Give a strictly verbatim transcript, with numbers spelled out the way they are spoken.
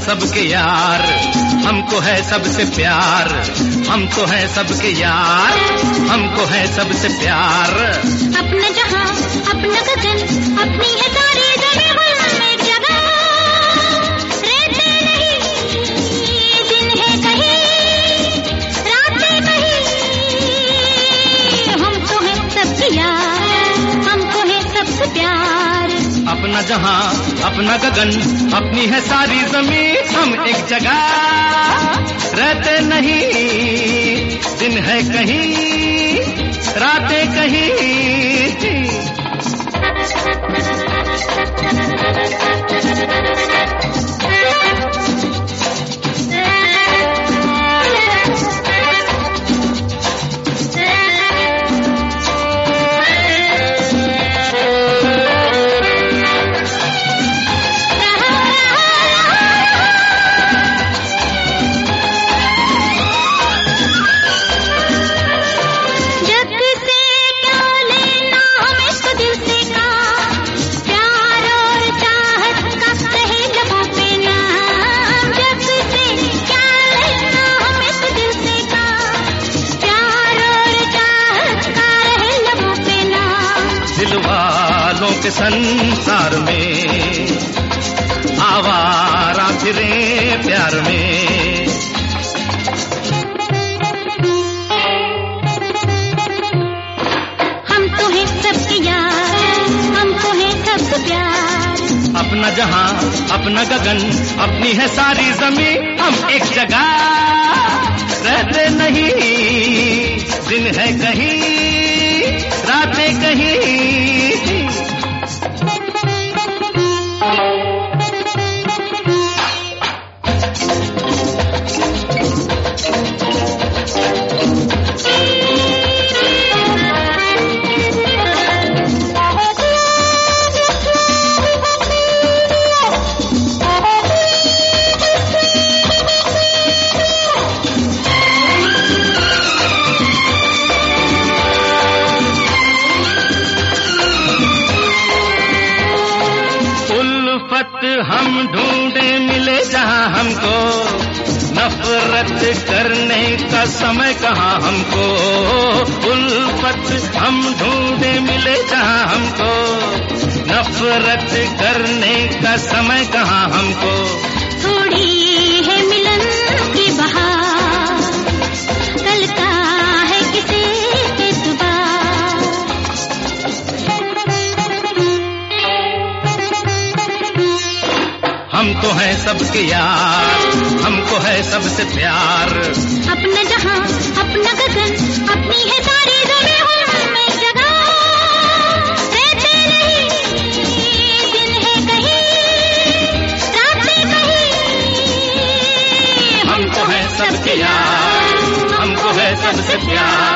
सबके यार, हमको है सबसे प्यार, हम तो है सबके यार, हमको है सबसे प्यार। अपना जहां अपना गगन अपनी है सारी जगह, हम एक जगह रहते नहीं, दिन है कहीं रातें कहीं, हमको है सबके यार, हमको है सबसे प्यार। अपना जहां अपना गगन अपनी है सारी जमीन, हम एक जगह रहते नहीं, दिन है कहीं रातें कहीं। के संसार में आवारा फिरे प्यार में, हम तो हैं सबके यार, हमको है सबसे प्यार। अपना जहां अपना गगन अपनी है सारी जमीन, हम एक जगह रहते नहीं, दिन है कहीं रातें कहीं। हम ढूंढे मिले जहां हमको, नफरत करने का समय कहाँ हमको। उल्फत हम ढूंढे मिले जहां हमको, नफरत करने का समय कहाँ हमको। थोड़ी है मिलन की बहार, कल का है किसी हम तो है सबके यार, हमको है सबसे प्यार। अपना जहां अपना गगन अपनी है सारी जगह, हम एक जगह रहते नहीं, दिन है कहीं रातें कहीं, हमको है सबके यार, हमको है सबसे प्यार।